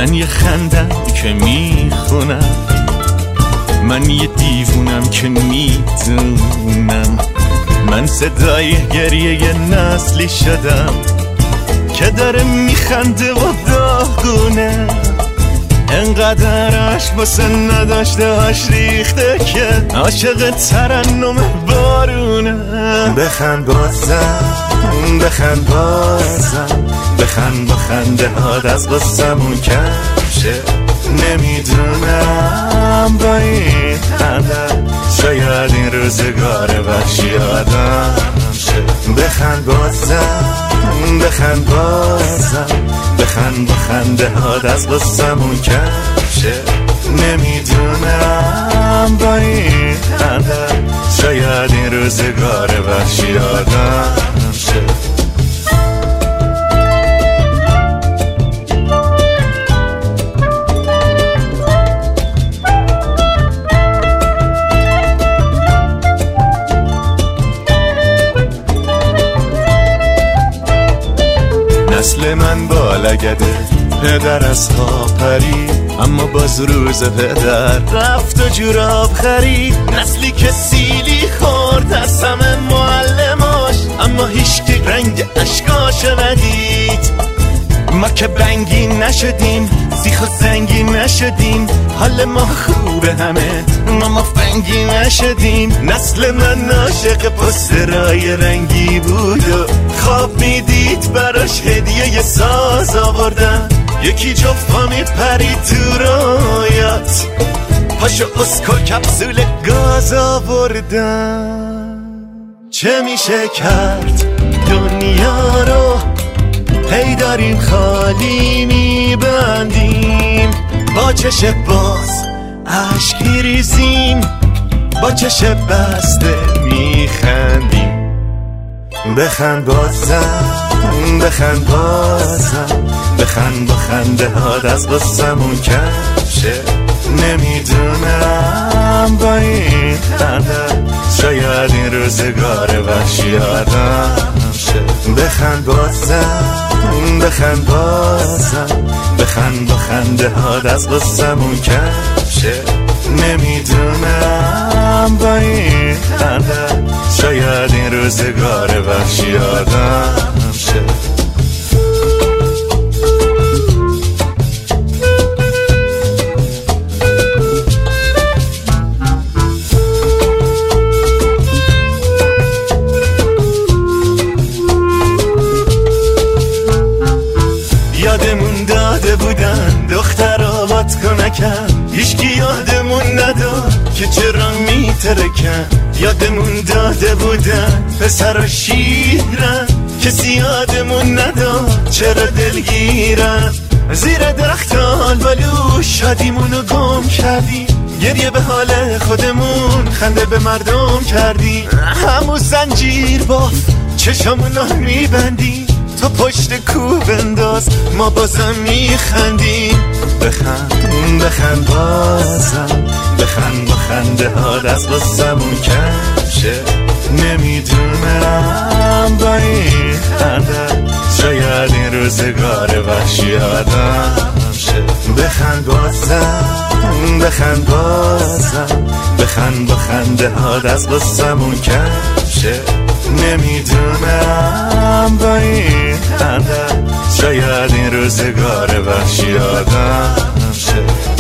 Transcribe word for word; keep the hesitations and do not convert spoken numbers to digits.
من یه خندم که میخونم، من یه دیوونم که میدونم، من صدای گریه یه نسلی شدم که داره میخنده و داغونه، انقدرش واسه نداشتهاش ریخته که عاشق ترنم بارونه. بخند بازم بخند بازم بخند با خنده هات از قصمون کم شه، نمیدونم با این خنده شاید این روزگار وحشی آدم شه. بخند بازم بخند بازم بخند با خنده هات از قصمون کم شه، نمیدونم با این خنده شاید این روزگار وحشی آدم شه. نسل من بالگده، پدر از ها پری، اما باز روز پدر رفت و جوراب خرید. نسلی که سیلی خورد از همه معلماش، اما هیچکی رنگ اشکاش ندید. ما که بنگی نشدیم، سیخ و سنگی نشدیم، حال ما خوبه همه، ما مفنگی نشدیم. نسل من عاشق پسترهای رنگی بود و خواب میدید براش هدیه یه ساز آوردن، یکی جفا میپرید تو رویات، پاشو اسکو کپسول گاز آوردن. چه میشه کرد دنیا رو هی داریم خالی میبندیم، با چش باز عشق میریزیم، با چش بسته میخندیم. بخند بازم بخند بازم بخند با خنده هات از قصمون کم شه، نمیدونم با این خنده شاید این روزگار وحشی آدم شه. بخند بازم بخند بازم بخند با خنده هات از قصمون کم شه، نمیدونم با این خنده شاید این روزگار وحشی آدم شه. یادمون داده بودن دختر آباد کنکن، هیچکی یادمون نداد که چرا میترکن. یادمون داده بودن پسر و شیرن، کسی یادمون نداد چرا دلگیرن. زیر درخت آلبالو شادیمونو گم کردیم، گریه به حال خودمون خنده به مردم کردیم. همون زنجیر باف چشمونو میبندیم، تو پشت کو بنداز ما بازم میخندیم. بخند بخند بازم بخند با خنده هات از قصمون کم شه، نمیدونم با این خنده شاید این روزگار وحشی آدم شه. بخند بازم بخند بازم بخند با خنده هات از قصمون کم شه، نمیدونم با این خنده شاید این روزگار وحشی آدم شه.